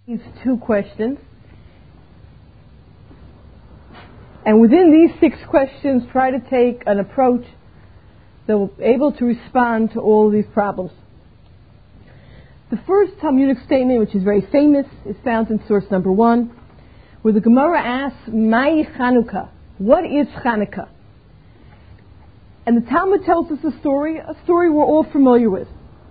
these two questions. And within these 6 questions, try to take an approach that will be able to respond to all of these problems. The first Talmudic statement, which is very famous, is found in source number 1, where the Gemara asks, Mai Chanukah? What is Chanukah? And the Talmud tells us a story we're all familiar with.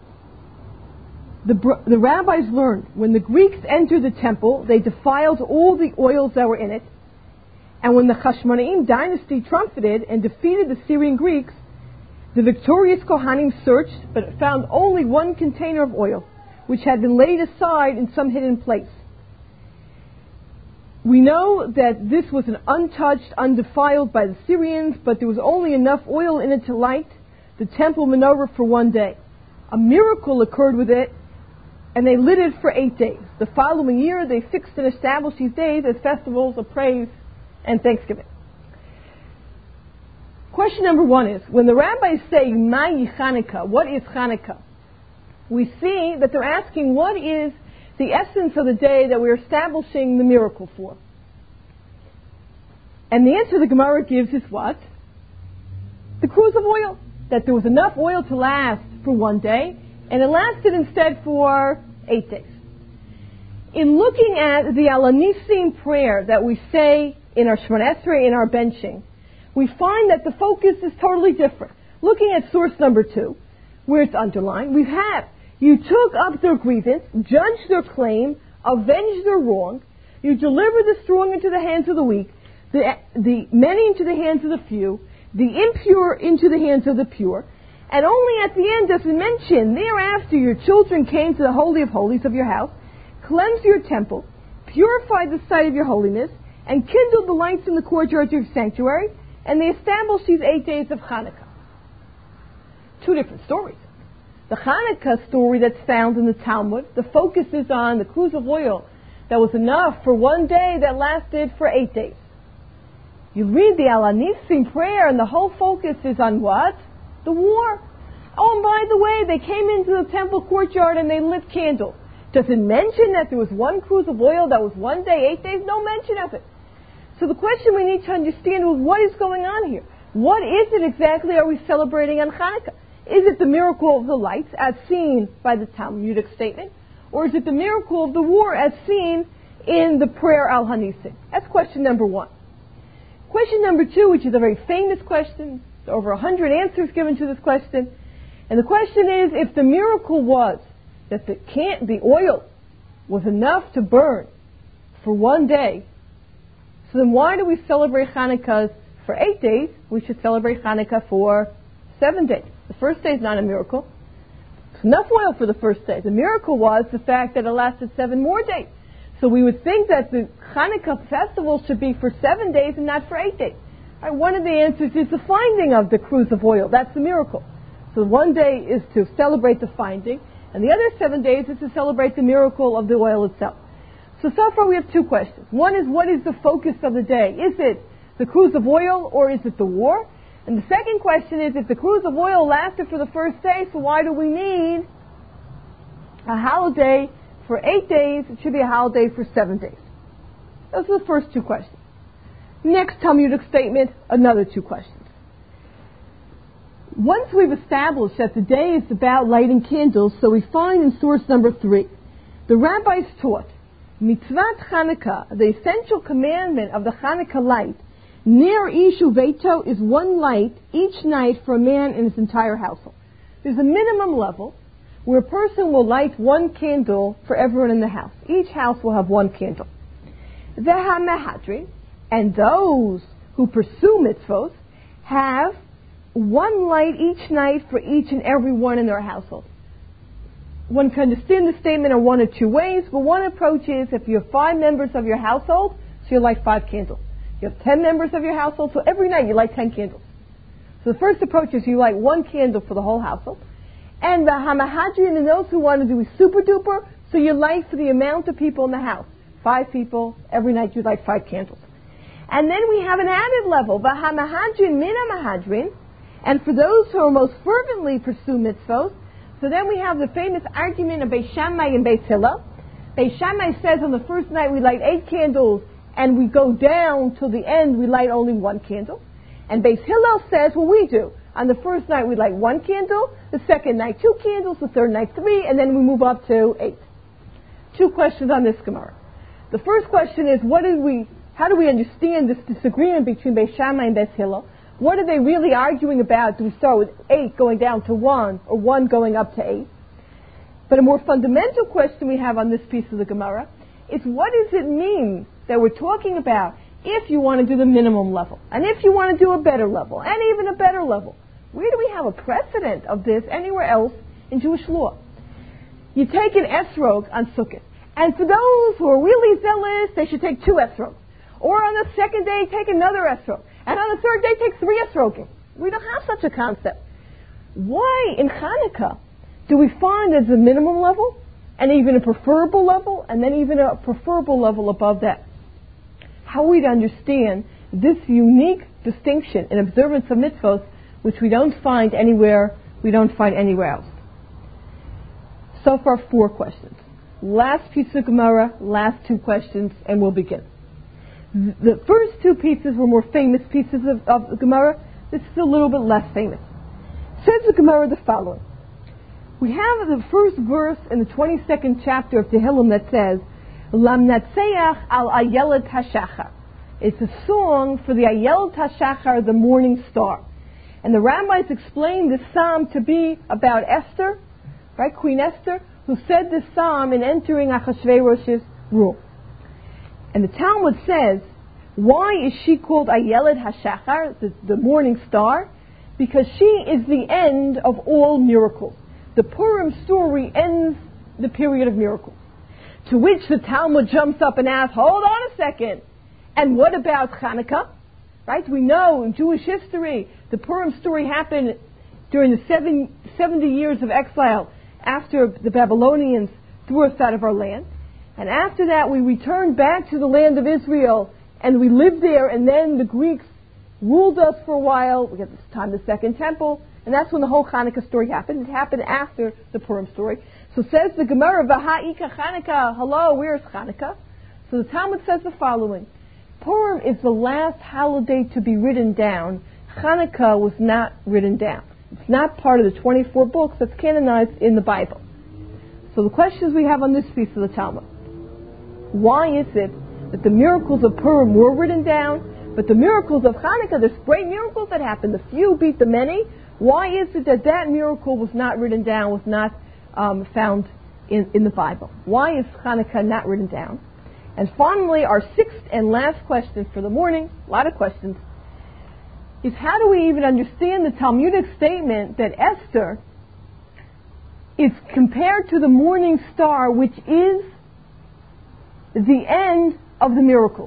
The rabbis learned when the Greeks entered the temple, they defiled all the oils that were in it. And when the Hashmonaim dynasty trumpeted and defeated the Syrian Greeks, the victorious Kohanim searched but found only one container of oil, which had been laid aside in some hidden place. We know that this was an untouched, undefiled by the Syrians, but there was only enough oil in it to light the temple menorah for one day. A miracle occurred with it, and they lit it for 8 days. The following year, they fixed and established these days as festivals of praise and thanksgiving. Question number 1 is, when the rabbis say, Mai Chanukah, what is Chanukah? We see that they're asking, what is the essence of the day that we're establishing the miracle for? And the answer the Gemara gives is what? The cruse of oil. That there was enough oil to last for one day, and it lasted instead for 8 days. In looking at the Al Hanisim prayer that we say in our Shemona Esrei, in our benching, we find that the focus is totally different. Looking at source number 2, where it's underlined, we have, you took up their grievance, judged their claim, avenged their wrong, you delivered the strong into the hands of the weak, the many into the hands of the few, the impure into the hands of the pure, and only at the end does it mention, thereafter your children came to the Holy of Holies of your house, cleansed your temple, purified the site of your holiness, and kindled the lights in the courtyards of your sanctuary, and they established these 8 days of Hanukkah. 2 different stories. The Hanukkah story that's found in the Talmud, the focus is on the cruse of oil that was enough for one day that lasted for 8 days. You read the Al Hanisim prayer and the whole focus is on what? The war. Oh, and by the way, they came into the temple courtyard and they lit candles. Does it mention that there was one cruse of oil that was one day, 8 days? No mention of it. So the question we need to understand is, what is going on here? What is it exactly are we celebrating on Hanukkah? Is it the miracle of the lights as seen by the Talmudic statement? Or is it the miracle of the war as seen in the prayer Al Hanisim? That's question number 1. Question number 2, which is a very famous question, there's over 100 answers given to this question. And the question is, if the miracle was that the oil was enough to burn for one day, so then why do we celebrate Hanukkah for 8 days? We should celebrate Hanukkah for 7 days. The first day is not a miracle. There's enough oil for the first day. The miracle was the fact that it lasted 7 more days. So we would think that the Hanukkah festival should be for 7 days and not for 8 days. Right, one of the answers is the finding of the cruse of oil. That's the miracle. So one day is to celebrate the finding, and the other 7 days is to celebrate the miracle of the oil itself. So far we have 2 questions. One is, what is the focus of the day? Is it the cruse of oil or is it the war? And the second question is, if the cruse of oil lasted for the first day, so why do we need a holiday for 8 days? It should be a holiday for 7 days. Those are the first 2 questions. Next Talmudic statement, another 2 questions. Once we've established that the day is about lighting candles, so we find in source number 3, the rabbis taught, Mitzvat Chanukah, the essential commandment of the Chanukah light, Ner Ishu Veito, is 1 light each night for a man in his entire household. There's a minimum level where a person will light 1 candle for everyone in the house. Each house will have 1 candle. Ve'hamehadrin, and those who pursue mitzvot have 1 light each night for each and every one in their household. One can understand the statement in 1 or 2 ways, but one approach is, if you have 5 members of your household, so you light 5 candles. You have 10 members of your household, so every night you light 10 candles. So the first approach is you light 1 candle for the whole household. And the Hamahadrin, and those who want to do super duper, so you light for the amount of people in the house. 5 people, every night you light 5 candles. And then we have an added level, the Hamahadrin min Hamahadrin, and for those who are most fervently pursue mitzvot, so then we have the famous argument of Beis Shammai and Beis Hillel, Beis Shammai says on the first night we light 8 candles, and we go down till the end, we light only 1 candle. And Beis Hillel says what we do. On the first night we light 1 candle, the second night 2 candles, the third night 3, and then we move up to 8. 2 questions on this Gemara. The first question is, how do we understand this disagreement between Beis Shammai and Beis Hillel? What are they really arguing about? Do we start with 8 going down to 1, or 1 going up to 8? But a more fundamental question we have on this piece of the Gemara is, what does it mean that we're talking about if you want to do the minimum level, and if you want to do a better level, and even a better level? Where do we have a precedent of this anywhere else in Jewish law? You take an esrog on Sukkot, and for those who are really zealous, they should take 2 esrogs. Or on the second day, take another esrog. And on the third day, take 3 esrogim. We don't have such a concept. Why in Hanukkah do we find there's a minimum level, and even a preferable level, and then even a preferable level above that? How are we to understand this unique distinction in observance of mitzvot, which we don't find anywhere else? So far, 4 questions. Last piece of Gemara, last 2 questions, and we'll begin. The first 2 pieces were more famous pieces of Gemara. This is a little bit less famous. Says the Gemara the following. We have the first verse in the 22nd chapter of Tehillim that says, Lamnatseach al Ayelet HaShachar. It's a song for the Ayelet HaShachar, the morning star. And the rabbis explain this psalm to be about Esther, right, Queen Esther, who said this psalm in entering Achashverosh's room. And the Talmud says, why is she called Ayelet HaShachar, the morning star? Because she is the end of all miracles. The Purim story ends the period of miracles. To which the Talmud jumps up and asks, hold on a second, and what about Hanukkah? Right? We know in Jewish history, the Purim story happened during the 70 years of exile after the Babylonians threw us out of our land. And after that, we returned back to the land of Israel, and we lived there, and then the Greeks ruled us for a while. We got this time the Second Temple, and that's when the whole Hanukkah story happened. It happened after the Purim story. So says the Gemara, V'ha'ika Hanukkah, hello, where's Hanukkah? So the Talmud says the following. Purim is the last holiday to be written down. Hanukkah was not written down. It's not part of the 24 books that's canonized in the Bible. So the questions we have on this piece of the Talmud. Why is it that the miracles of Purim were written down, but the miracles of Hanukkah, there's great miracles that happened, the few beat the many? Why is it that that miracle was not written down, was not found in the Bible? Why is Hanukkah not written down? And finally, our 6th and last question for the morning, a lot of questions, is how do we even understand the Talmudic statement that Esther is compared to the morning star, which is the end of the miracles?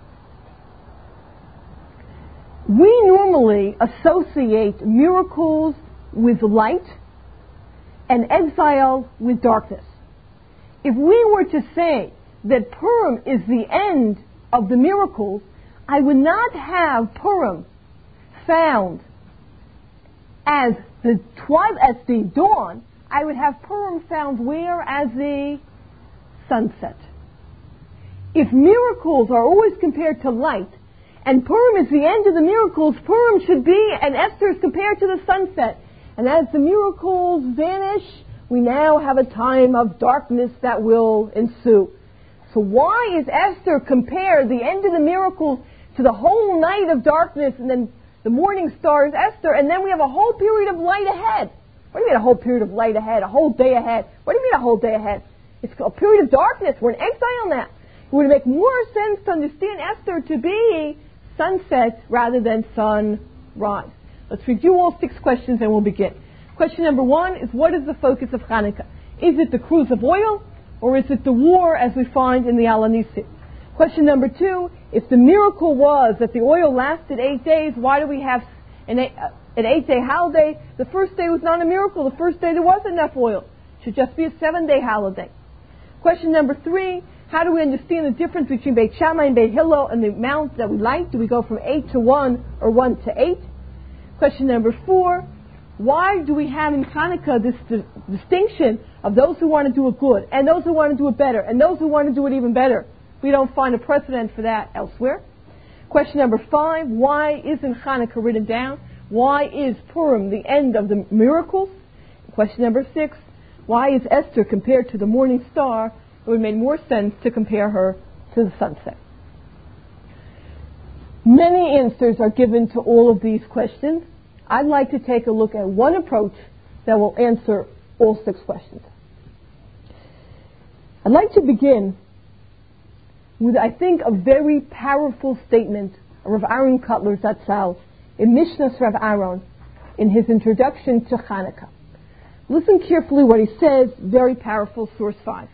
We normally associate miracles with light and exile with darkness. If we were to say that Purim is the end of the miracles, I would not have Purim found as the dawn. I would have Purim found where? As the sunset. If miracles are always compared to light, and Purim is the end of the miracles, Purim should be, and Esther is compared to the sunset. And as the miracles vanish, we now have a time of darkness that will ensue. So why is Esther compared, the end of the miracles, to the whole night of darkness, and then the morning star is Esther, and then we have a whole period of light ahead? What do you mean a whole period of light ahead, a whole day ahead? What do you mean a whole day ahead? It's a period of darkness. We're in exile now. It would make more sense to understand Esther to be sunset rather than sunrise. Let's review all 6 questions and we'll begin. Question number 1 is, what is the focus of Hanukkah? Is it the cruse of oil, or is it the war as we find in the Al HaNissim? Question number 2, if the miracle was that the oil lasted 8 days, why do we have an 8-day holiday? The first day was not a miracle. The first day there was enough oil. It should just be a 7-day holiday. Question number 3, how do we understand the difference between Beit Shammai and Beit Hillel and the amount that we light? Do we go from 8 to 1 or 1 to 8? Question number 4, Why do we have in Hanukkah this distinction of those who want to do it good and those who want to do it better and those who want to do it even better? We don't find a precedent for that elsewhere. Question number 5, why isn't Hanukkah written down? Why is Purim the end of the miracles? Question number 6, why is Esther compared to the morning star? It would make more sense to compare her to the sunset. Many answers are given to all of these questions. I'd like to take a look at one approach that will answer all 6 questions. I'd like to begin with, I think, a very powerful statement of Rav Aaron Kotler Zatzal in Mishnah Rav Aaron in his introduction to Hanukkah. Listen carefully what he says, very powerful, source 5.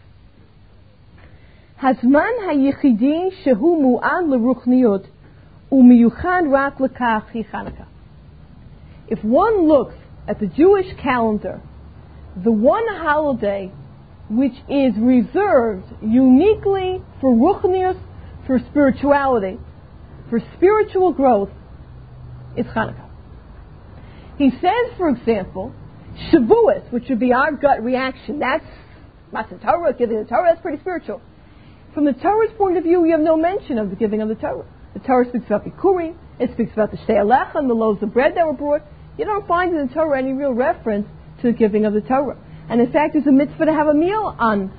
Hazman hayichidi shehu mu'ad leruchniut umiyuchad rak lekach hi Hanukkah. If one looks at the Jewish calendar, the one holiday which is reserved uniquely for ruchnius, for spirituality, for spiritual growth, is Hanukkah. He says, for example, Shavuot, which would be our gut reaction, that's Matan Torah, giving the Torah, that's pretty spiritual. From the Torah's point of view, we have no mention of the giving of the Torah. The Torah speaks about Bikurim, it speaks about the Shtei Alechem, the loaves of bread that were brought. You don't find in the Torah any real reference to the giving of the Torah. And in fact, there's a mitzvah to have a meal on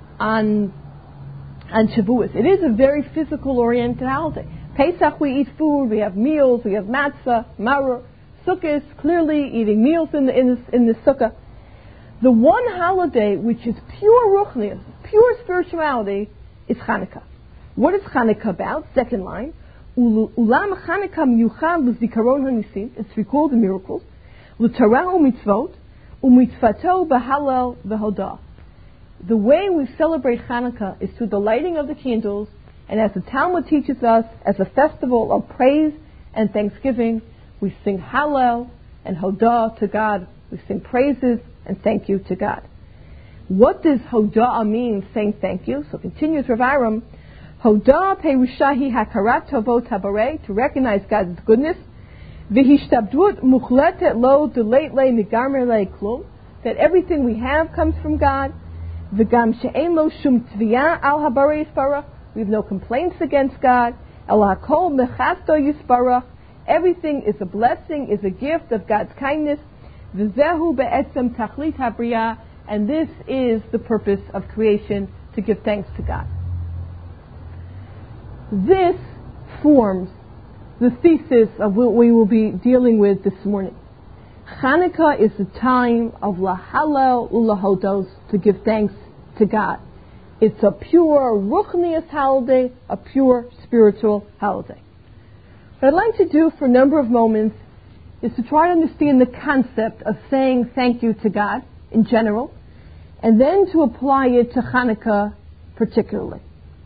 Shavuot. It is a very physical-oriented holiday. Pesach, we eat food, we have meals, we have matzah, maror. Sukkot, clearly eating meals in the sukkah. The one holiday which is pure ruchnius, pure spirituality, is Hanukkah. What is Hanukkah about? Second line. Ulam Hanukkah miyuchad l'zikaron hanisim. It's recalled the miracles. L'torah u'mitzvot u'mitzvato b'halal v'hodah. The way we celebrate Hanukkah is through the lighting of the candles, and as the Talmud teaches us, as a festival of praise and thanksgiving. We sing Hallel and Hodah to God. We sing praises and thank you to God. What does Hodah mean, saying thank you? So continues Rav Aram, Hodah perushahi hakarat tovot habarei, to recognize God's goodness. V'hishtabdut muchletet lo deleit le migarmer le klum, that everything we have comes from God. V'gam she'en lo shum tviyah al habarei yisparach, we have no complaints against God. El hakol mechasto yisparach, everything is a blessing, is a gift of God's kindness. V'zehu be'etzem tachlit habriyah, and this is the purpose of creation, to give thanks to God. This forms the thesis of what we will be dealing with this morning. Hanukkah is the time of lahalel ulahodos, to give thanks to God. It's a pure ruchnius holiday, a pure spiritual holiday. What I'd like to do for a number of moments is to try to understand the concept of saying thank you to God in general, and then to apply it to Hanukkah particularly.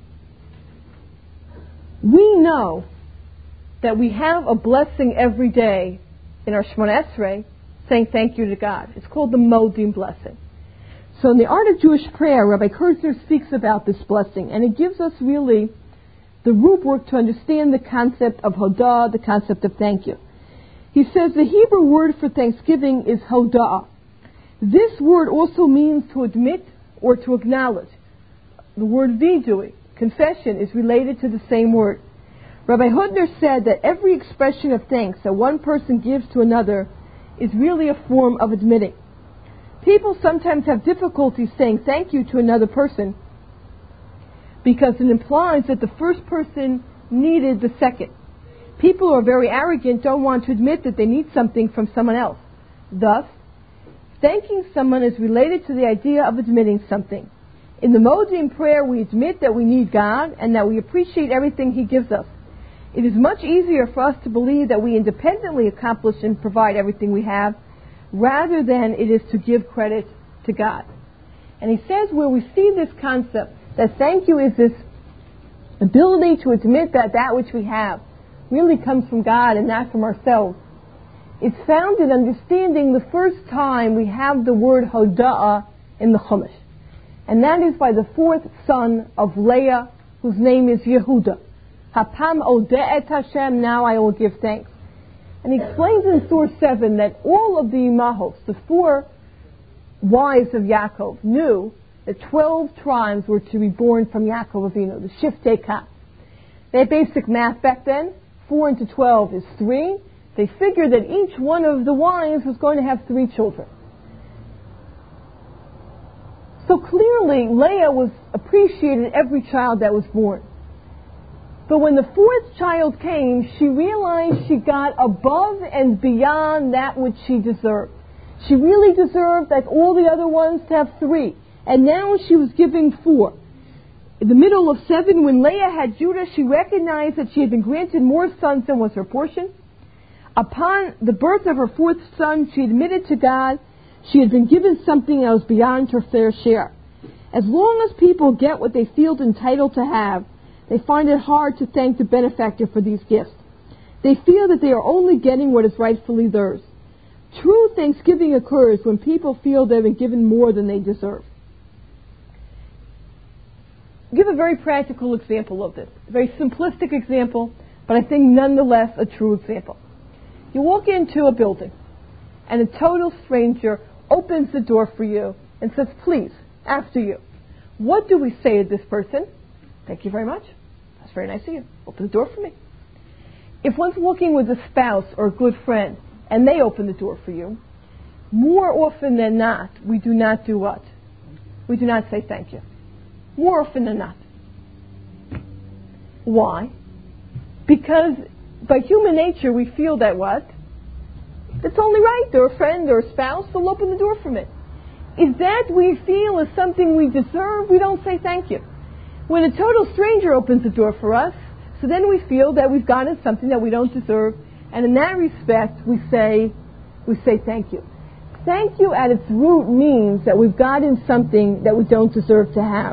We know that we have a blessing every day in our Shemona Esrei, saying thank you to God. It's called the Modim blessing. So in the Art of Jewish Prayer, Rabbi Kurzner speaks about this blessing, and it gives us really the rubric to understand the concept of Hodah, the concept of thank you. He says the Hebrew word for thanksgiving is Hodah. This word also means to admit or to acknowledge. The word vidui, confession, is related to the same word. Rabbi Hudner said that every expression of thanks that one person gives to another is really a form of admitting. People sometimes have difficulty saying thank you to another person because it implies that the first person needed the second. People who are very arrogant don't want to admit that they need something from someone else. Thus, thanking someone is related to the idea of admitting something. In the Modim prayer, we admit that we need God and that we appreciate everything He gives us. It is much easier for us to believe that we independently accomplish and provide everything we have, rather than it is to give credit to God. And he says where we see this concept, that thank you is this ability to admit that that which we have really comes from God and not from ourselves. It's found in understanding the first time we have the word Hoda'ah in the Chumash. And that is by the fourth son of Leah, whose name is Yehuda. Hapam odeh et Hashem, now I will give thanks. And he explains in Surah 7 that all of the Imahos, the 4 wives of Yaakov, knew that 12 tribes were to be born from Yaakov Avinu, the Shiftei Ka. They had basic math back then. 4 into 12 is 3. They figured that each one of the wives was going to have 3 children. So clearly, Leah was appreciated every child that was born. But when the 4th child came, she realized she got above and beyond that which she deserved. She really deserved, like all the other ones, to have 3. And now she was giving 4. In the middle of 7, when Leah had Judah, she recognized that she had been granted more sons than was her portion. Upon the birth of her 4th son, she admitted to God she had been given something that was beyond her fair share. As long as people get what they feel entitled to have, they find it hard to thank the benefactor for these gifts. They feel that they are only getting what is rightfully theirs. True thanksgiving occurs when people feel they've been given more than they deserve. I'll give a very practical example of this. A very simplistic example, but I think nonetheless a true example. You walk into a building, and a total stranger opens the door for you and says, please, after you. What do we say to this person? Thank you very much. That's very nice of you. Open the door for me. If one's walking with a spouse or a good friend, and they open the door for you, more often than not, we do not do what? We do not say thank you. More often than not. Why? Because by human nature we feel that what? It's only right. They're a friend or a spouse, they'll open the door for me. If that we feel is something we deserve, we don't say thank you. When a total stranger opens the door for us, so then we feel that we've gotten something that we don't deserve, and in that respect we say thank you. Thank you at its root means that we've gotten something that we don't deserve to have.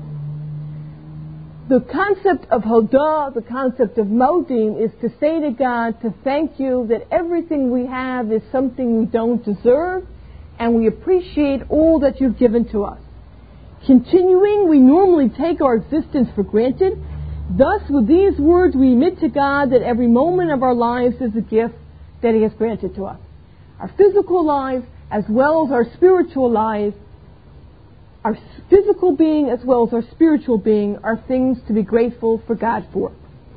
The concept of Hodah, the concept of Modim, is to say to God, to thank you that everything we have is something we don't deserve, and we appreciate all that you've given to us. Continuing, we normally take our existence for granted. Thus, with these words, we admit to God that every moment of our lives is a gift that He has granted to us. Our physical lives, as well as our spiritual lives, our physical being as well as our spiritual being, are things to be grateful for God for.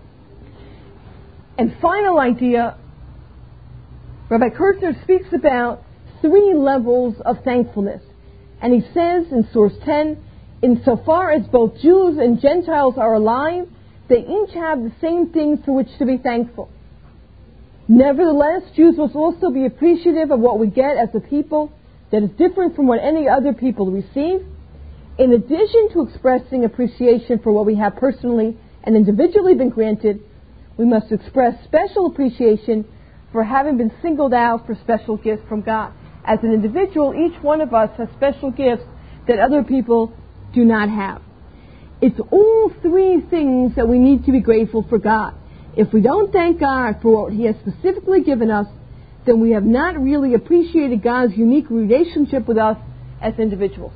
And final idea, Rabbi Kirchner speaks about 3 levels of thankfulness. And he says in Source 10, insofar as both Jews and Gentiles are alive, they each have the same things for which to be thankful. Nevertheless, Jews must also be appreciative of what we get as a people that is different from what any other people receive. In addition to expressing appreciation for what we have personally and individually been granted, we must express special appreciation for having been singled out for special gifts from God. As an individual, each one of us has special gifts that other people do not have. It's all 3 things that we need to be grateful for God. If we don't thank God for what He has specifically given us, then we have not really appreciated God's unique relationship with us as individuals.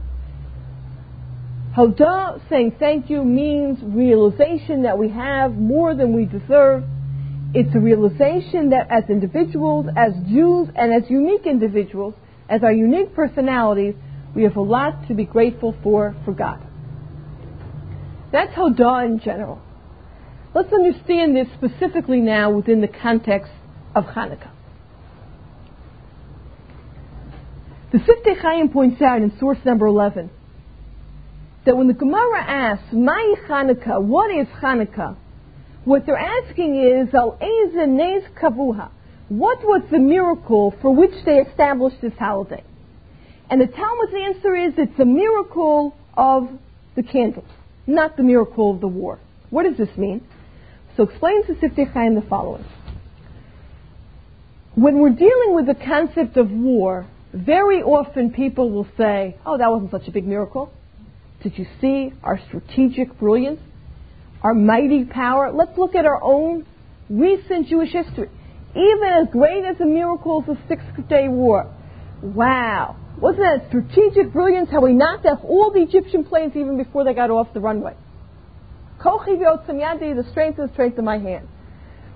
Hodah, saying thank you, means realization that we have more than we deserve. It's a realization that as individuals, as Jews, and as unique individuals, as our unique personalities, we have a lot to be grateful for God. That's Hodah in general. Let's understand this specifically now within the context of Hanukkah. The Siftei Chaim points out in source number 11 that when the Gemara asks, Mai Hanukkah, what is Hanukkah? What they're asking is, Al Eze Nes Kavuha, what was the miracle for which they established this holiday? And the Talmud's answer is, it's a miracle of the candles, not the miracle of the war. What does this mean? So explains the Siftei Chaim the following. When we're dealing with the concept of war, very often people will say, oh, that wasn't such a big miracle. Did you see our strategic brilliance? Our mighty power? Let's look at our own recent Jewish history. Even as great as the miracle of the Six-Day War. Wow. Wasn't that strategic brilliance how we knocked off all the Egyptian planes even before they got off the runway? Kochi v'otzem yadi, the strength of my hand.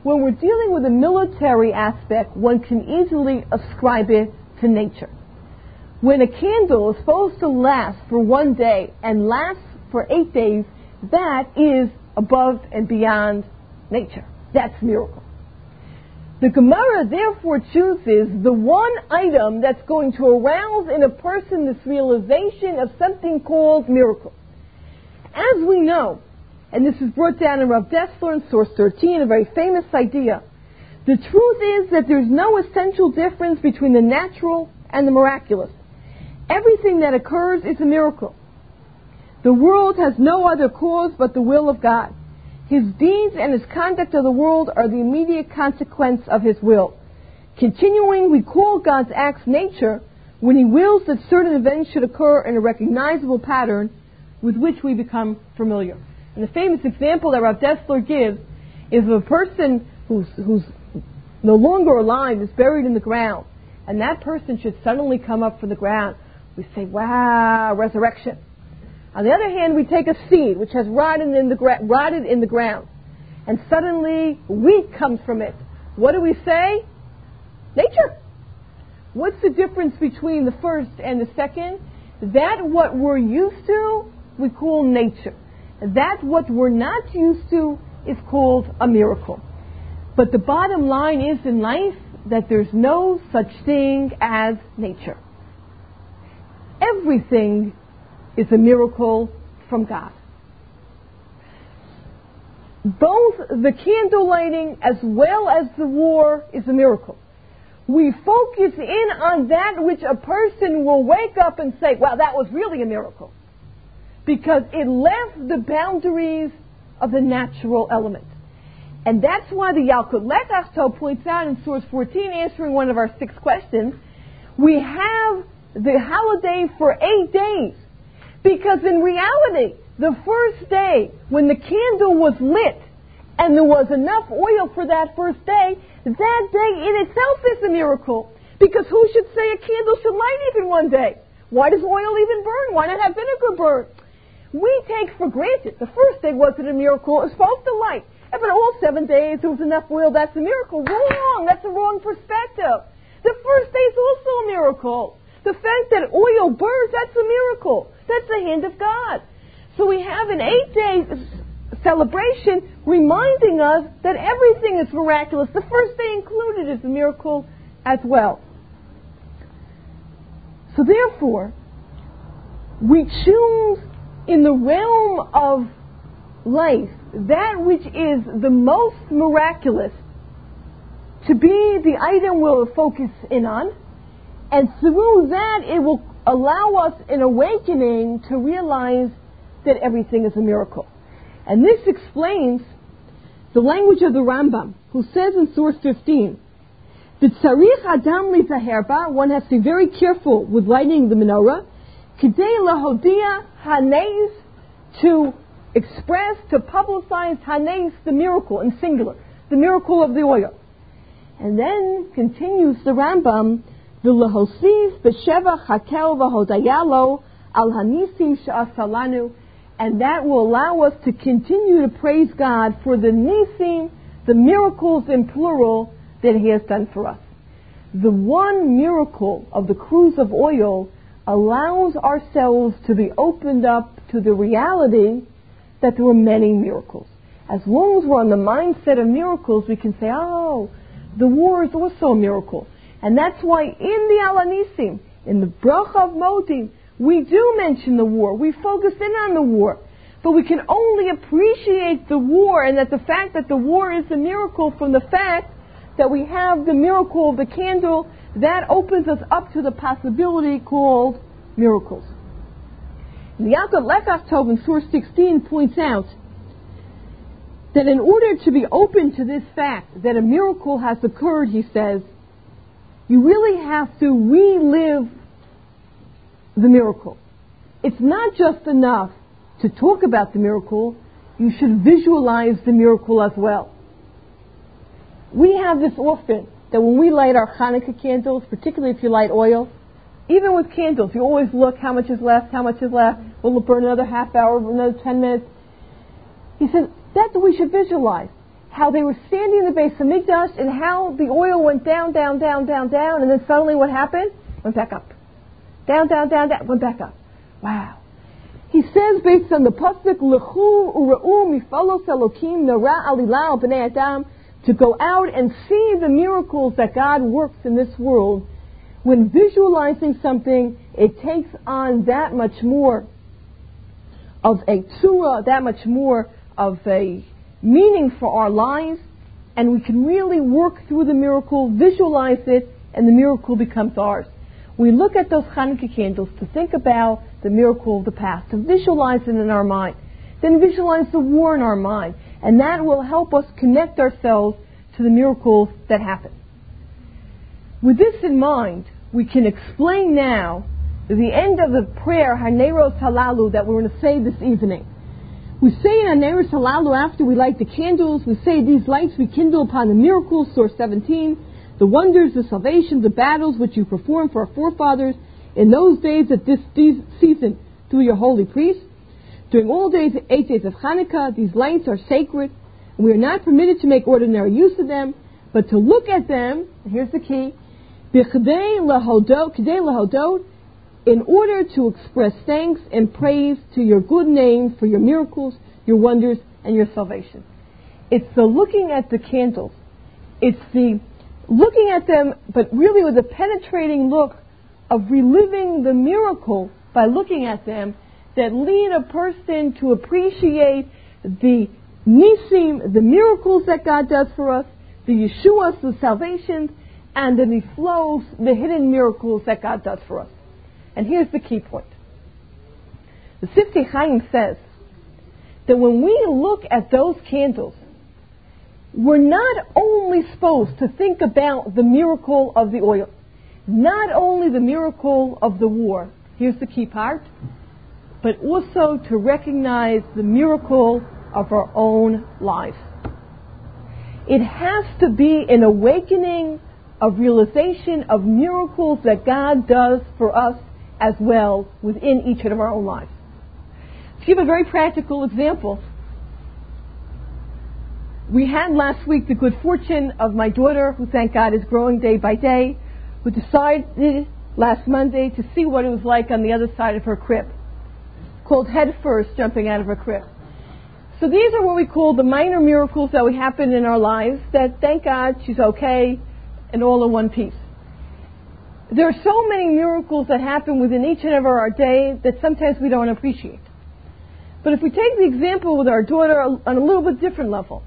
when we're dealing with a military aspect, one can easily ascribe it to nature. When a candle is supposed to last for one day and lasts for 8 days, that is above and beyond nature. That's a miracle. The Gemara therefore chooses the one item that's going to arouse in a person this realization of something called miracle. As we know, and this is brought down in Rav Dessler in Source 13, a very famous idea, the truth is that there's no essential difference between the natural and the miraculous. Everything that occurs is a miracle. The world has no other cause but the will of God. His deeds and his conduct of the world are the immediate consequence of his will. Continuing, we call God's acts nature when he wills that certain events should occur in a recognizable pattern with which we become familiar. And the famous example that Rav Dessler gives is of a person who's no longer alive, is buried in the ground, and that person should suddenly come up from the ground. We say, wow, resurrection. On the other hand, we take a seed which has rotted in the ground, and suddenly wheat comes from it. What do we say? Nature. What's the difference between the first and the second? That what we're used to, we call nature. That what we're not used to is called a miracle. But the bottom line is in life that there's no such thing as nature. Everything is a miracle from God. Both the candle lighting as well as the war is a miracle. We focus in on that which a person will wake up and say, well, that was really a miracle. Because it left the boundaries of the natural element. And that's why the Yalkut Lech points out in Source 14, answering one of our 6 questions, we have the holiday for 8 days. Because in reality, the first day, when the candle was lit, and there was enough oil for that first day, that day in itself is a miracle. Because who should say a candle should light even one day? Why does oil even burn? Why not have vinegar burn? We take for granted the first day wasn't a miracle, it was supposed to light. And but all 7 days there was enough oil, that's a miracle. Wrong! That's a wrong perspective. The first day is also a miracle. The fact that oil burns, that's a miracle. That's the hand of God. So we have an 8-day celebration reminding us that everything is miraculous. The first day included is a miracle as well. So therefore, we choose in the realm of life that which is the most miraculous to be the item we'll focus in on, and through that it will allow us an awakening to realize that everything is a miracle. And this explains the language of the Rambam, who says in Source 15 that tzarich adam lizaher ba, one has to be very careful with lighting the menorah, kidei lahodia hanes, to express, to publicize hanes, the miracle in singular, the miracle of the oil. And then continues the Rambam, v'lehosiv b'sheva chakel v'hodayalo al hanisim she'asalanu, and that will allow us to continue to praise God for the nisim, the miracles in plural, that He has done for us. The one miracle of the cruse of oil allows ourselves to be opened up to the reality that there were many miracles. As long as we're on the mindset of miracles, we can say, oh, the war is also a miracle. And that's why in the Al Hanisim, in the Bracha of Modim, we do mention the war. We focus in on the war. But we can only appreciate the war, and that the fact that the war is a miracle from the fact that we have the miracle of the candle, that opens us up to the possibility called miracles. The Yalkut Lech Tov in Source 16 points out that in order to be open to this fact that a miracle has occurred, he says, you really have to relive the miracle. It's not just enough to talk about the miracle, you should visualize the miracle as well. We have this often, that when we light our Hanukkah candles, particularly if you light oil, even with candles, you always look how much is left, will it burn another half hour, another 10 minutes? He says, that's what we should visualize. how they were standing in the base of Mikdash and how the oil went down, down, down, down, down, and then suddenly what happened? Went back up. Down, down, down, down, went back up. Wow. He says based on the pasuk, L'chu ura'u mifalos Elokim nara alila b'nei Adam, to go out and see the miracles that God works in this world. When visualizing something, it takes on that much more of a tzura, that much more of a meaning for our lives, and we can really work through the miracle, visualize it, and the miracle becomes ours. We look at those Hanukkah candles to think about the miracle of the past, to visualize it in our mind, then visualize the war in our mind, and that will help us connect ourselves to the miracles that happen. With this in mind, we can explain now the end of the prayer, Haneros Halalu, that we're going to say this evening. We say in Haneros Halalu, after we light the candles, we say these lights we kindle upon the miracles, source 17, the wonders, the salvation, the battles which you performed for our forefathers in those days at this season through your holy priests. During all days, 8 days of Hanukkah, these lights are sacred, and we are not permitted to make ordinary use of them, but to look at them, and here's the key, B'chdei lahodot, in order to express thanks and praise to your good name for your miracles, your wonders, and your salvation. It's the looking at the candles. It's the looking at them, but really with a penetrating look of reliving the miracle by looking at them, that lead a person to appreciate the nisim, the miracles that God does for us, the Yeshuas, the salvations, and the niflos, the hidden miracles that God does for us. And here's the key point. The Siftei Chaim says that when we look at those candles, we're not only supposed to think about the miracle of the oil, not only the miracle of the war, here's the key part, but also to recognize the miracle of our own lives. It has to be an awakening of realization of miracles that God does for us as well within each of our own lives. To give a very practical example, we had last week the good fortune of my daughter, who thank God is growing day by day, who decided last Monday to see what it was like on the other side of her crib, called head first jumping out of her crib. So these are what we call the minor miracles that we happen in our lives that thank God she's okay and all in one piece. There are so many miracles that happen within each and every our day that sometimes we don't appreciate. But if we take the example with our daughter on a little bit different level,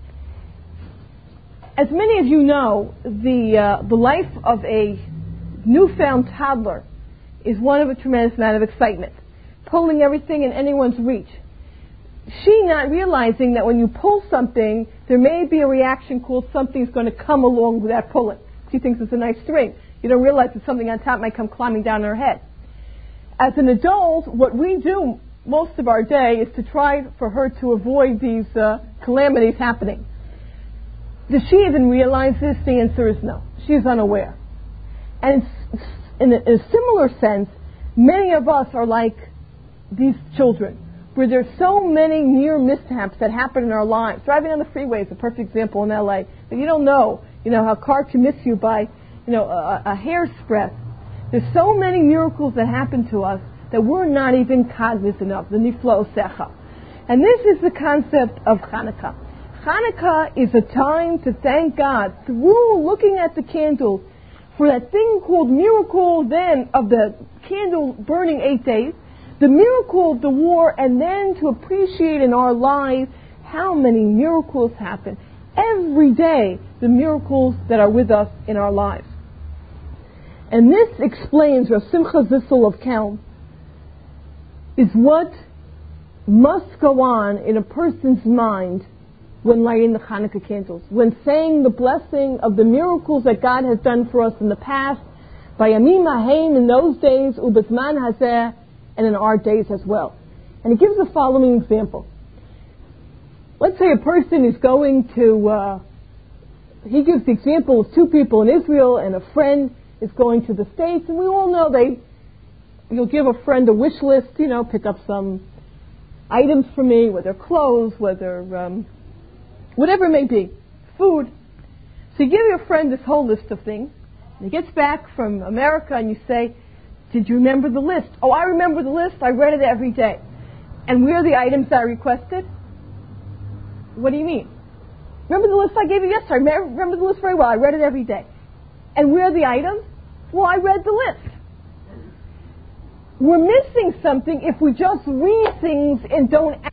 as many of you know, the life of a newfound toddler is one of a tremendous amount of excitement, pulling everything in anyone's reach. She not realizing that when you pull something, there may be a reaction called something's going to come along with that pulling. She thinks it's a nice string. You don't realize that something on top might come climbing down her head. As an adult, what we do most of our day is to try for her to avoid these calamities happening. Does she even realize this? The answer is no. She is unaware. And in a similar sense, many of us are like these children, where there's so many near mishaps that happen in our lives. Driving on the freeway is a perfect example in LA. But you don't know, how a car can miss you by, a hair's breadth. There's so many miracles that happen to us that we're not even cognizant of, the niflo secha. And this is the concept of Hanukkah. Hanukkah is a time to thank God through looking at the candles for that thing called miracle then of the candle burning 8 days, the miracle of the war, and then to appreciate in our lives how many miracles happen every day, the miracles that are with us in our lives. And this explains, Rav Simcha Zissel of Kelm, is what must go on in a person's mind when lighting the Hanukkah candles, when saying the blessing of the miracles that God has done for us in the past, by Yamim Haim in those days, Ubezman Hazeh, and in our days as well. And he gives the following example. Let's say a person is going to, he gives the example of two people in Israel, and a friend is going to the States, and we all know you'll give a friend a wish list, pick up some items for me, whether clothes, whether whatever it may be, food. So you give your friend this whole list of things, and he gets back from America and you say, did you remember the list? Oh, I remember the list. I read it every day. And where are the items that I requested? What do you mean? Remember the list I gave you yesterday? I remember the list very well. I read it every day. And where are the items? Well, I read the list. We're missing something if we just read things and don't act.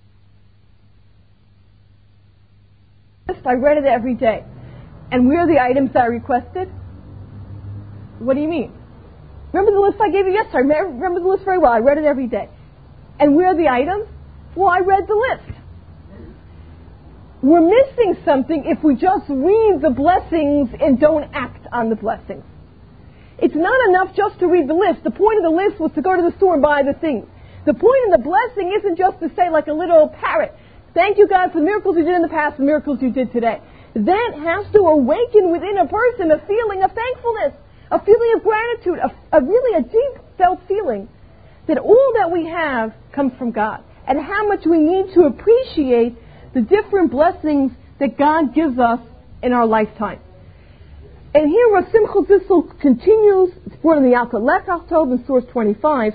I read it every day. And where are the items that I requested? What do you mean? Remember the list I gave you yesterday? I remember the list very well. I read it every day. And where are the items? Well, I read the list. We're missing something if we just read the blessings and don't act on the blessings. It's not enough just to read the list. The point of the list was to go to the store and buy the things. The point of the blessing isn't just to say like a little parrot, thank you God for the miracles you did in the past, the miracles you did today. That has to awaken within a person a feeling of thankfulness, a feeling of gratitude, a really a deep felt feeling that all that we have comes from God, and how much we need to appreciate the different blessings that God gives us in our lifetime. And here Rav Simcha Zissel continues, it's brought in the Yalkut Lekach Tov in source 25.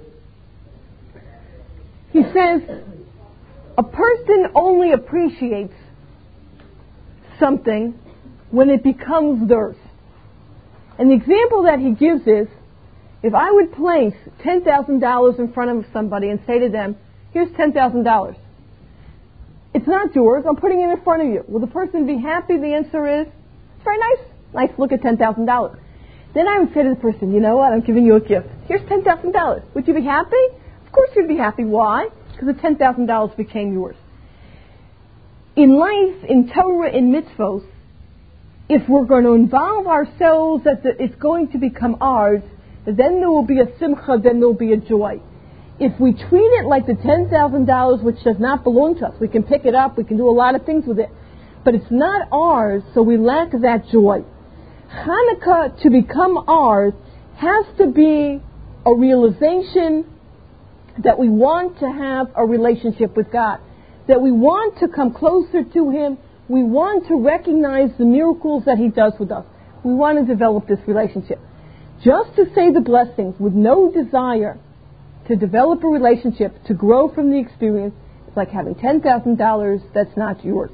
He says, a person only appreciates something when it becomes theirs. And the example that he gives is, if I would place $10,000 in front of somebody and say to them, here's $10,000. It's not yours, I'm putting it in front of you. Will the person be happy? The answer is, it's very nice. Nice look at $10,000. Then I would say to the person, you know what, I'm giving you a gift. Here's $10,000. Would you be happy? Of course you'd be happy. Why? Because the $10,000 became yours. In life, in Torah, in mitzvos, if we're going to involve ourselves that it's going to become ours, then there will be a simcha, then there will be a joy. If we treat it like the $10,000 which does not belong to us, we can pick it up, we can do a lot of things with it, but it's not ours, so we lack that joy. Hanukkah, to become ours, has to be a realization that we want to have a relationship with God, that we want to come closer to Him, we want to recognize the miracles that He does with us. We want to develop this relationship. Just to say the blessings with no desire to develop a relationship, to grow from the experience, it's like having $10,000 that's not yours.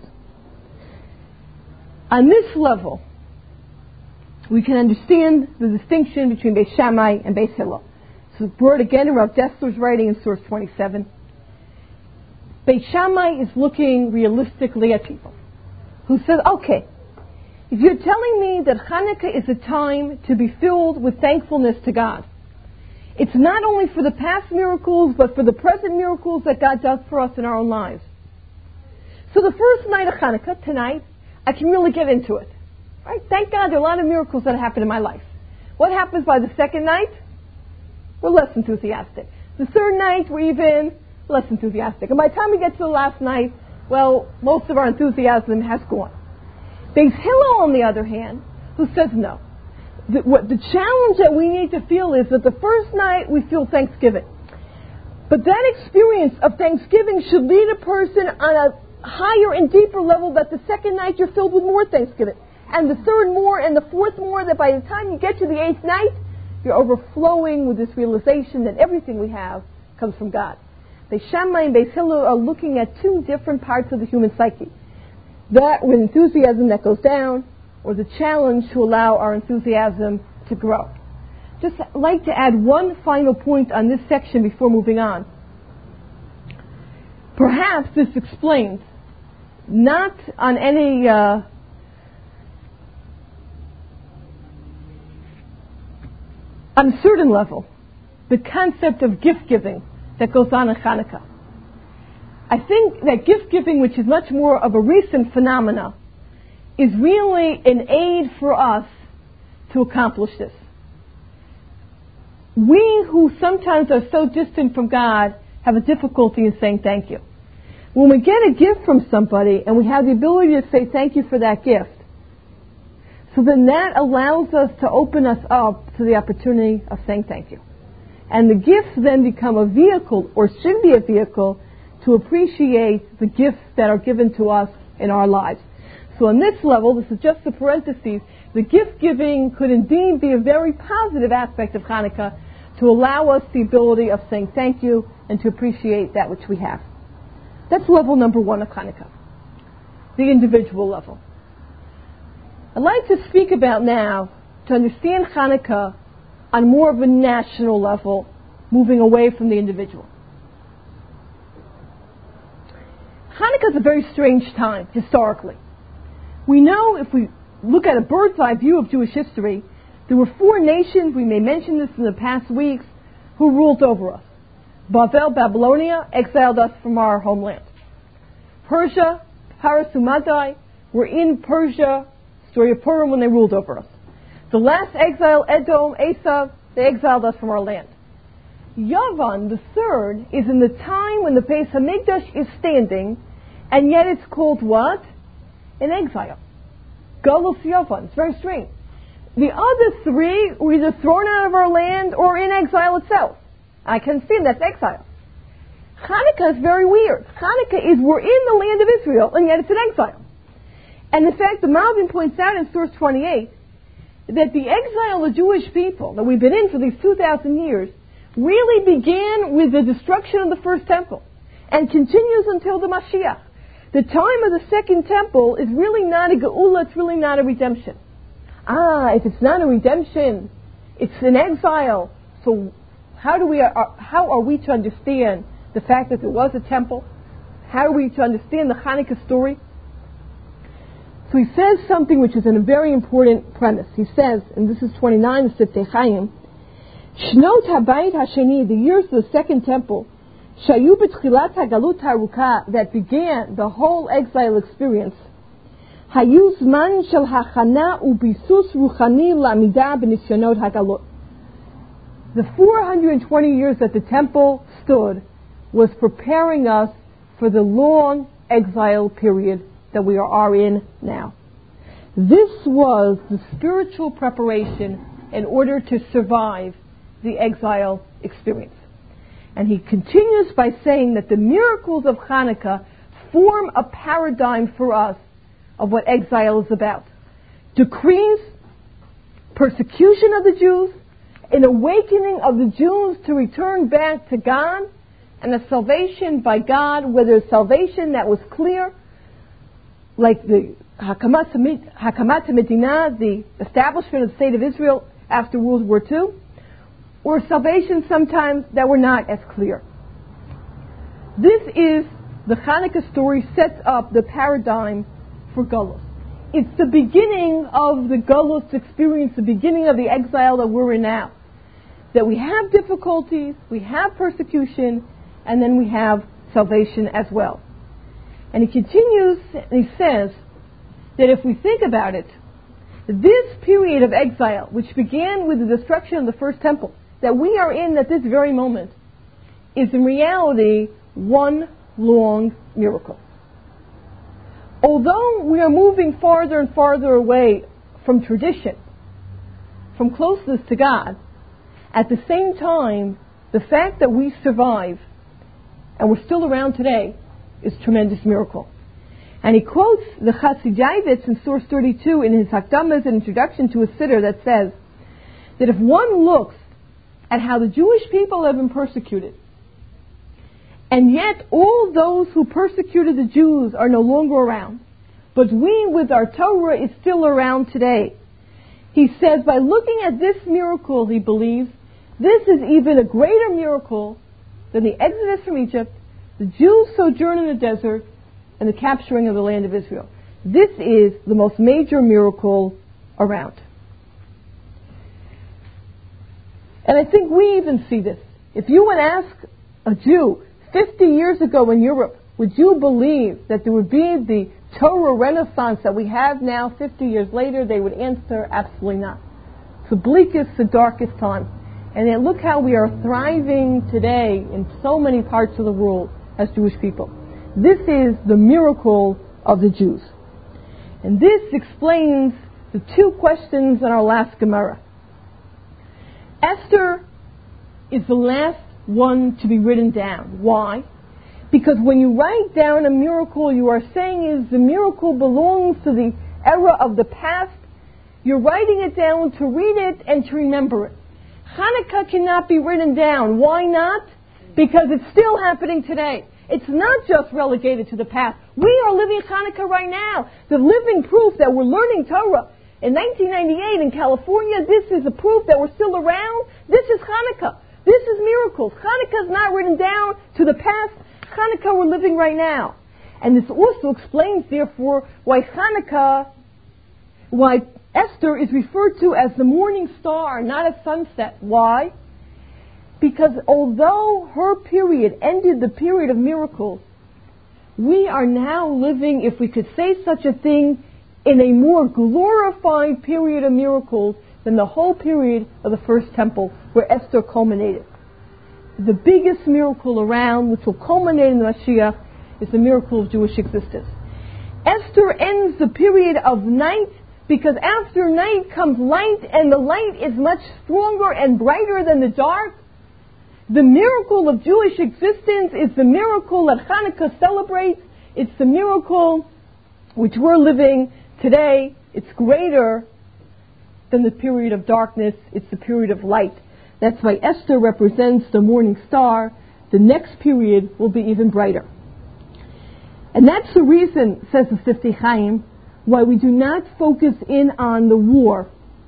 On this level, we can understand the distinction between Beis Shammai and Beis Hillel. So it's brought again in Rav Dessler's writing in source 27. Beis Shammai is looking realistically at people who says, okay, if you're telling me that Hanukkah is a time to be filled with thankfulness to God, it's not only for the past miracles, but for the present miracles that God does for us in our own lives. So the first night of Hanukkah, tonight, I can really get into it. Right? Thank God there are a lot of miracles that happen in my life. What happens by the second night? We're less enthusiastic. The third night, we're even less enthusiastic. And by the time we get to the last night, well, most of our enthusiasm has gone. Beis Hillel, on the other hand, who says no. The challenge that we need to feel is that the first night we feel thanksgiving. But that experience of thanksgiving should lead a person on a higher and deeper level, that the second night you're filled with more thanksgiving. And the third more, and the fourth more, that by the time you get to the eighth night, you're overflowing with this realization that everything we have comes from God. Beis Shammai and Beis Hillel are looking at two different parts of the human psyche. That with enthusiasm that goes down, or the challenge to allow our enthusiasm to grow. Just like to add one final point on this section before moving on. Perhaps this explains, not on any uncertain level, the concept of gift giving that goes on in Hanukkah. I think that gift giving, which is much more of a recent phenomena, is really an aid for us to accomplish this. We who sometimes are so distant from God have a difficulty in saying thank you. When we get a gift from somebody and we have the ability to say thank you for that gift, so then that allows us to open us up to the opportunity of saying thank you. And the gifts then become a vehicle, or should be a vehicle, to appreciate the gifts that are given to us in our lives. So on this level, this is just the parentheses, the gift giving could indeed be a very positive aspect of Hanukkah to allow us the ability of saying thank you and to appreciate that which we have. That's level number 1 of Hanukkah, the individual level. I'd like to speak about now, to understand Hanukkah on more of a national level, moving away from the individual. Hanukkah is a very strange time, historically. We know, if we look at a bird's eye view of Jewish history, there were 4 nations, we may mention this in the past weeks, who ruled over us. Bavel, Babylonia, exiled us from our homeland. Persia, Paras Umadai, were in Persia, story of Purim, when they ruled over us. The last exile, Edom, Esav, they exiled us from our land. Yavan, the third, is in the time when the Beis Hamikdash is standing, and yet it's called what? An exile. Galus Yavan. It's very strange. The other 3 were either thrown out of our land or in exile itself. I can see that's exile. Hanukkah is very weird. Hanukkah is we're in the land of Israel, and yet it's an exile. And in fact, the Malbim points out in source 28 that the exile of the Jewish people that we've been in for these 2,000 years really began with the destruction of the first temple and continues until the Mashiach. The time of the second temple is really not a geula, it's really not a redemption. If it's not a redemption, it's an exile. So how are we to understand the fact that there was a temple? How are we to understand the Hanukkah story? So he says something which is a very important premise. He says, and this is 29 of Siftei Chaim, Shnot Habayit Hasheni, the years of the second temple, Shayu b'tchilat hagalut haruka, that began the whole exile experience, Hayu zman shel hachana ubisus ruchani la'amida b'nisyonot hagalut. The 420 years that the temple stood was preparing us for the long exile period that we are in now. This was the spiritual preparation in order to survive the exile experience. And he continues by saying that the miracles of Hanukkah form a paradigm for us of what exile is about. Decrees, persecution of the Jews, an awakening of the Jews to return back to God, and a salvation by God, whether it's salvation that was clear, like the Hakamat Medina, the establishment of the state of Israel after World War II, or salvation sometimes that were not as clear. This is, the Hanukkah story sets up the paradigm for Golus. It's the beginning of the Golus experience, the beginning of the exile that we're in now. That we have difficulties, we have persecution, and then we have salvation as well. And he continues, and he says that if we think about it, this period of exile, which began with the destruction of the first temple, that we are in at this very moment, is in reality one long miracle. Although we are moving farther and farther away from tradition, from closeness to God, at the same time, the fact that we survive and we're still around today is a tremendous miracle. And he quotes the Chassidus in source 32 in his Hakdama, an introduction to a siddur, that says that if one looks at how the Jewish people have been persecuted, and yet all those who persecuted the Jews are no longer around, but we with our Torah is still around today. He says by looking at this miracle, he believes, this is even a greater miracle than the exodus from Egypt, the Jews' sojourn in the desert, and the capturing of the land of Israel. This is the most major miracle around. And I think we even see this. If you would ask a Jew 50 years ago in Europe, would you believe that there would be the Torah renaissance that we have now 50 years later? They would answer, absolutely not. It's the bleakest, the darkest time. And yet look how we are thriving today in so many parts of the world as Jewish people. This is the miracle of the Jews. And this explains the two questions in our last Gemara. Esther is the last one to be written down. Why? Because when you write down a miracle, you are saying is the miracle belongs to the era of the past. You're writing it down to read it and to remember it. Hanukkah cannot be written down. Why not? Because it's still happening today. It's not just relegated to the past. We are living Hanukkah right now. The living proof that we're learning Torah. In 1998 in California, this is a proof that we're still around. This is Hanukkah. This is miracles. Hanukkah is not written down to the past. Hanukkah we're living right now. And this also explains, therefore, why Esther is referred to as the morning star, not a sunset. Why? Because although her period ended the period of miracles, we are now living, if we could say such a thing, in a more glorified period of miracles than the whole period of the first temple where Esther culminated. The biggest miracle around, which will culminate in the Mashiach, is the miracle of Jewish existence. Esther ends the period of night because after night comes light, and the light is much stronger and brighter than the dark. The miracle of Jewish existence is the miracle that Hanukkah celebrates. It's the miracle which we're living today. It's greater than the period of darkness. It's the period of light. That's why Esther represents the morning star. The next period will be even brighter. And that's the reason, says the Sifti Chaim, why we do not focus in on the war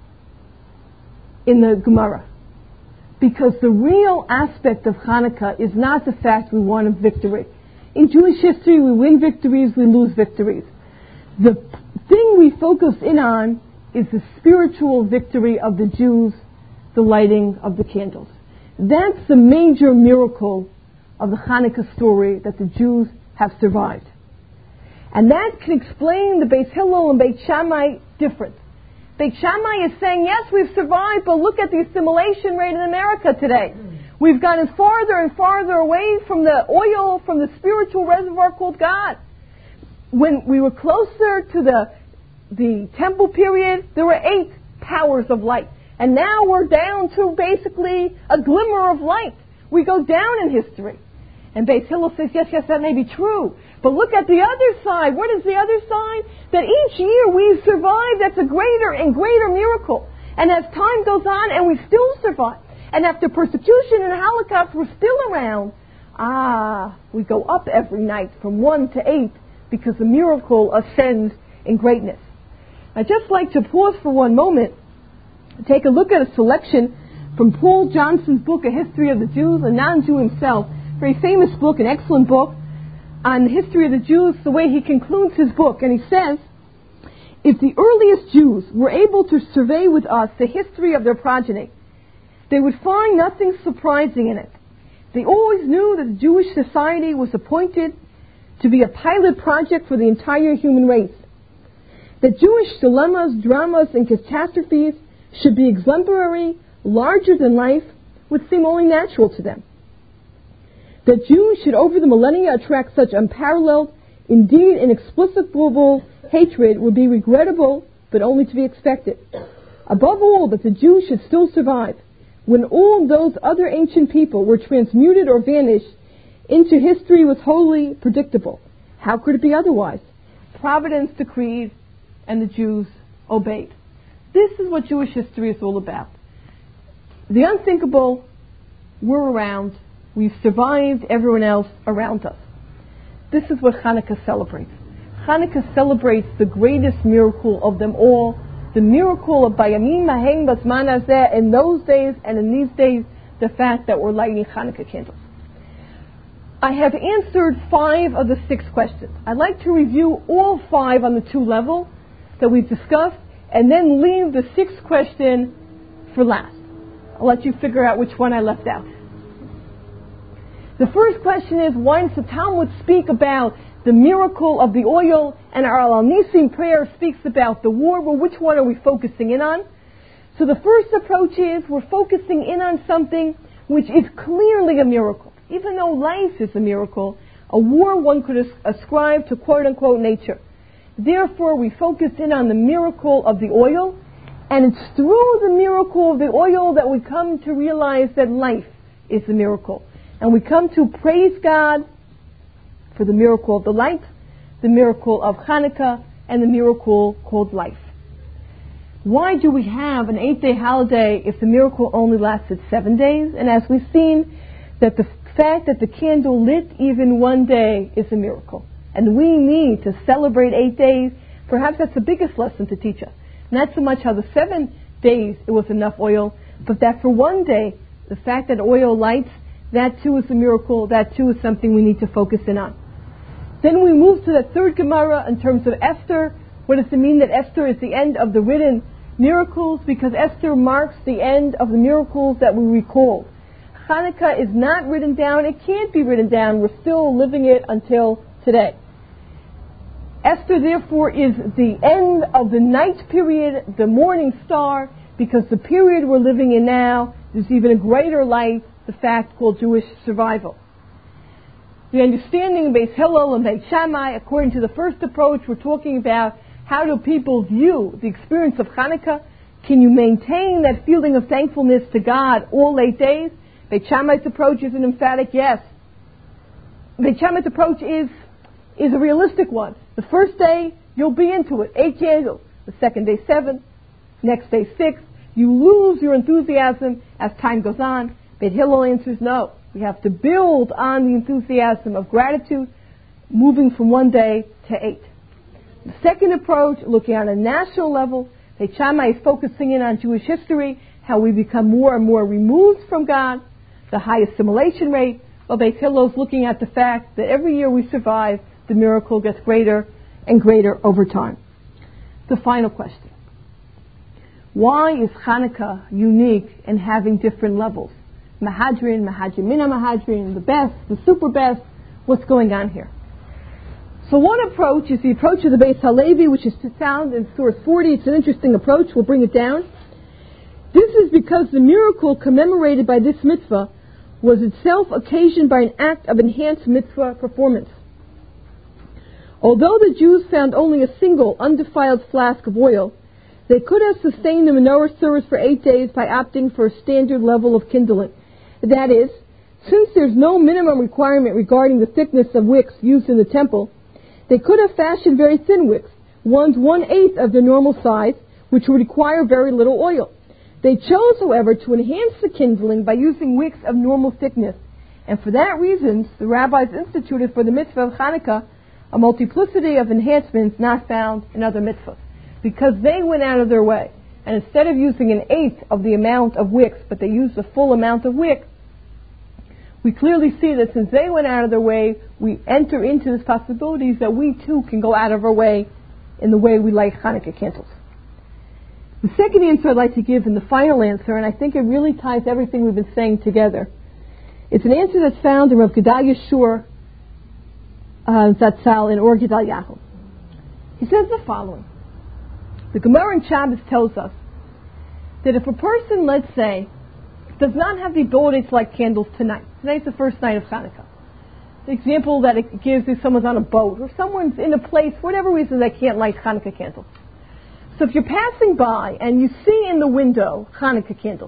in the Gemara. Because the real aspect of Hanukkah is not the fact we won a victory. In Jewish history, we win victories, we lose victories. The thing we focus in on is the spiritual victory of the Jews, the lighting of the candles. That's the major miracle of the Hanukkah story, that the Jews have survived. And that can explain the Beit Hillel and Beit Shammai difference. Beit Shammai is saying, yes, we've survived, but look at the assimilation rate in America today. We've gotten farther and farther away from the oil, from the spiritual reservoir called God. When we were closer to the temple period, there were 8 powers of light. And now we're down to basically a glimmer of light. We go down in history. And Beit Hillel says, yes, that may be true. But look at the other side. What is the other side? That each year we survive. That's a greater and greater miracle. And as time goes on, and we still survive. And after persecution and Holocaust, we're still around. We go up every night from 1 to 8 because the miracle ascends in greatness. I'd just like to pause for one moment, take a look at a selection from Paul Johnson's book, A History of the Jews, a non-Jew himself. Very famous book, an excellent book on the history of the Jews, the way he concludes his book. And he says, if the earliest Jews were able to survey with us the history of their progeny, they would find nothing surprising in it. They always knew that the Jewish society was appointed to be a pilot project for the entire human race. That Jewish dilemmas, dramas, and catastrophes should be exemplary, larger than life, would seem only natural to them. That Jews should over the millennia attract such unparalleled, indeed inexplicable hatred would be regrettable, but only to be expected. Above all, that the Jews should still survive, when all those other ancient people were transmuted or vanished into history, was wholly predictable. How could it be otherwise? Providence decreed, and the Jews obeyed. This is what Jewish history is all about. The unthinkable, we're around. We've survived everyone else around us. This is what Hanukkah celebrates. Hanukkah celebrates the greatest miracle of them all, the miracle of Bayamim Hahem Basman Hazeh, in those days and in these days, the fact that we're lighting Hanukkah candles. I have answered 5 of the 6 questions. I'd like to review all 5 on the 2 level that we've discussed, and then leave the 6th question for last. I'll let you figure out which one I left out. The first question is, why does the Talmud speak about the miracle of the oil, and our Al-Nisim prayer speaks about the war? Well, which one are we focusing in on? So the first approach is, we're focusing in on something which is clearly a miracle. Even though life is a miracle, a war one could ascribe to quote-unquote nature. Therefore, we focus in on the miracle of the oil, and it's through the miracle of the oil that we come to realize that life is a miracle. And we come to praise God for the miracle of the light, the miracle of Hanukkah, and the miracle called life. Why do we have an 8-day holiday if the miracle only lasted 7 days? And as we've seen, that the fact that the candle lit even one day is a miracle. And we need to celebrate 8 days. Perhaps that's the biggest lesson to teach us. Not so much how the 7 days it was enough oil, but that for one day, the fact that oil lights, that too is a miracle, that too is something we need to focus in on. Then we move to that third Gemara in terms of Esther. What does it mean that Esther is the end of the written miracles? Because Esther marks the end of the miracles that we recall. Hanukkah is not written down. It can't be written down. We're still living it until today. Esther, therefore, is the end of the night period, the morning star, because the period we're living in now, there's even a greater light, the fact called Jewish survival. The understanding of Beis Hillel and Beis Shammai, according to the first approach, we're talking about how do people view the experience of Hanukkah. Can you maintain that feeling of thankfulness to God all 8 days? Beis Shammai's approach is an emphatic yes. Beis Shammai's approach is a realistic one. The first day, you'll be into it, 8 candles. The second day, 7. Next day, 6. You lose your enthusiasm as time goes on. Beis Hillel answers no. We have to build on the enthusiasm of gratitude, moving from 1 day to 8. The second approach, looking on a national level, Beis Shammai is focusing in on Jewish history, how we become more and more removed from God, the high assimilation rate, while Beis Hillel is looking at the fact that every year we survive, the miracle gets greater and greater over time. The final question. Why is Hanukkah unique in having different levels? Mahadrin, Mahadrimina Mahadrin, the best, the super best. What's going on here? So one approach is the approach of the Beis Halevi, which is found in source 40. It's an interesting approach. We'll bring it down. This is because the miracle commemorated by this mitzvah was itself occasioned by an act of enhanced mitzvah performance. Although the Jews found only a single undefiled flask of oil, they could have sustained the menorah service for 8 days by opting for a standard level of kindling. That is, since there's no minimum requirement regarding the thickness of wicks used in the temple, they could have fashioned very thin wicks, ones 1/8 of the normal size, which would require very little oil. They chose, however, to enhance the kindling by using wicks of normal thickness. And for that reason, the rabbis instituted for the mitzvah of Hanukkah a multiplicity of enhancements not found in other mitzvahs. Because they went out of their way. And instead of using 1/8 of the amount of wicks, but they used the full amount of wick, we clearly see that since they went out of their way, we enter into this possibilities that we too can go out of our way in the way we light Hanukkah candles. The second answer I'd like to give, and the final answer, and I think it really ties everything we've been saying together, it's an answer that's found in Rav Gedalia Shur Zatzal in Or Gedalyahu. He says the following. The Gemara in Shabbos tells us that if a person, let's say, does not have the ability to light candles tonight, tonight's the first night of Hanukkah. The example that it gives is someone's on a boat or someone's in a place, for whatever reason they can't light Hanukkah candles. So if you're passing by and you see in the window Hanukkah candles,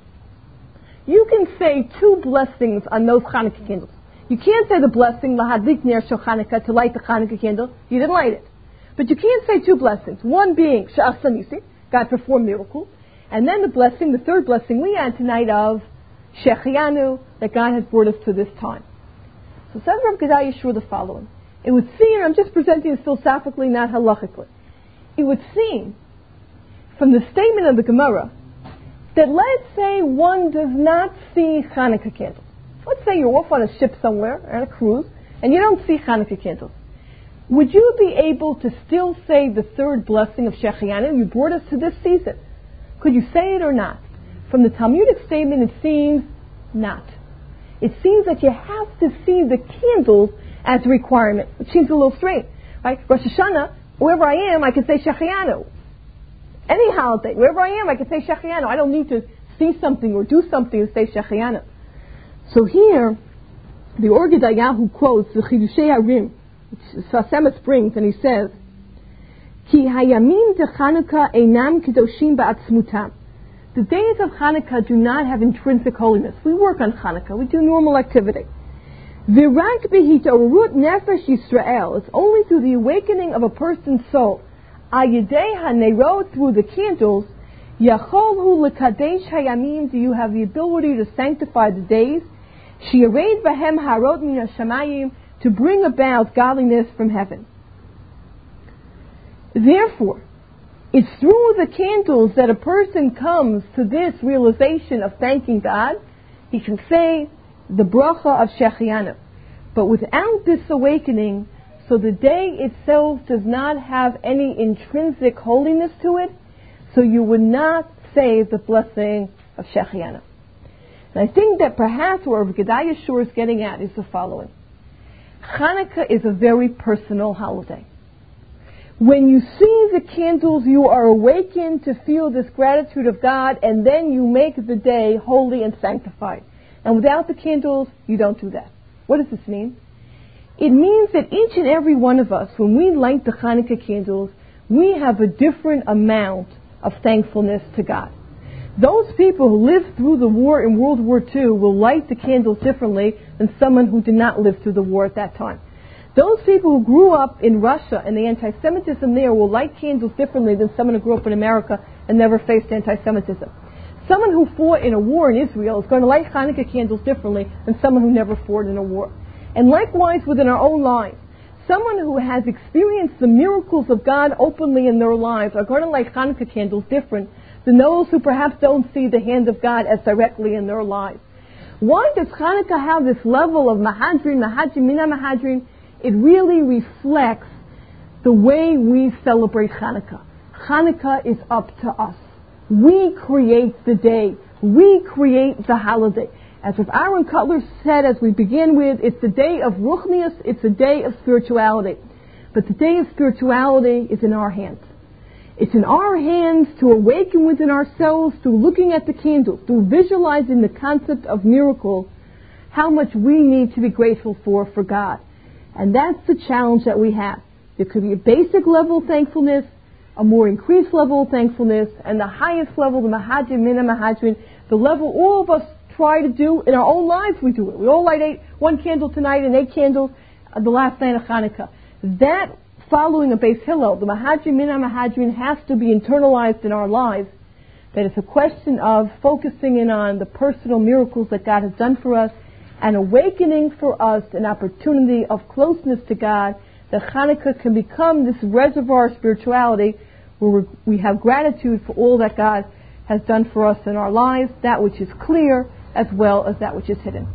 you can say 2 blessings on those Hanukkah candles. You can't say the blessing, Lahadlik Ner Shel Hanukkah, to light the Hanukkah candle. You didn't light it. But you can't say 2 blessings. One being Sha'asa Nisi, God performed miracles. And then the blessing, the third blessing we had tonight of Shechianu, that God has brought us to this time. So says Rav Gedalia Shur the following. It would seem, I'm just presenting this philosophically, not halachically. It would seem, from the statement of the Gemara, that let's say one does not see Hanukkah candles. Let's say you're off on a ship somewhere, on a cruise, and you don't see Hanukkah candles. Would you be able to still say the third blessing of Shechianu? You brought us to this season. Could you say it or not? From the Talmudic statement, it seems not. It seems that you have to see the candles as a requirement, which seems a little strange. Right? Rosh Hashanah, wherever I am, I can say Shechianu. Any holiday, wherever I am, I can say Shechianu. I don't need to see something or do something to say Shechianu. So here, the Or Gedalyahu quotes the Chidushei Harim, which Sfas Emes brings, and he says, Ki hayamim de Chanukah einam kedoshim ba'atzmutam. The days of Hanukkah do not have intrinsic holiness. We work on Hanukkah. We do normal activity. Virak behit'orut nefesh Yisrael. It's only through the awakening of a person's soul, ayidei hanerot, through the candles, yachol hu lekadesh hayamim, do you have the ability to sanctify the days, shi'areid vahem harot min hashamayim, to bring about godliness from heaven. Therefore, it's through the candles that a person comes to this realization of thanking God. He can say the bracha of Shechianu. But without this awakening, so the day itself does not have any intrinsic holiness to it, so you would not say the blessing of Shechianu. And I think that perhaps where Rav Gedalia Shur is getting at is the following. Hanukkah is a very personal holiday. When you see the candles, you are awakened to feel this gratitude of God, and then you make the day holy and sanctified. And without the candles, you don't do that. What does this mean? It means that each and every one of us, when we light the Hanukkah candles, we have a different amount of thankfulness to God. Those people who lived through the war in World War II will light the candles differently than someone who did not live through the war at that time. Those people who grew up in Russia and the anti-Semitism there will light candles differently than someone who grew up in America and never faced anti-Semitism. Someone who fought in a war in Israel is going to light Hanukkah candles differently than someone who never fought in a war. And likewise within our own lives, someone who has experienced the miracles of God openly in their lives are going to light Hanukkah candles different than those who perhaps don't see the hand of God as directly in their lives. Why does Hanukkah have this level of mahadrin, mina mahadrin? It really reflects the way we celebrate Hanukkah. Hanukkah is up to us. We create the day. We create the holiday. As Rav Aaron Kotler said as we begin with, it's the day of ruchnius, it's a day of spirituality. But the day of spirituality is in our hands. It's in our hands to awaken within ourselves through looking at the candles, through visualizing the concept of miracle, how much we need to be grateful for God. And that's the challenge that we have. There could be a basic level of thankfulness, a more increased level of thankfulness, and the highest level, the mahadrin, mina mahadrin, the level all of us try to do in our own lives. We do it. We all light one candle tonight and 8 candles the last night of Hanukkah. That following a Beis Hillel, the mahadrin, mina mahadrin, has to be internalized in our lives. That it's a question of focusing in on the personal miracles that God has done for us, and awakening for us an opportunity of closeness to God, that Hanukkah can become this reservoir of spirituality where we have gratitude for all that God has done for us in our lives, that which is clear as well as that which is hidden.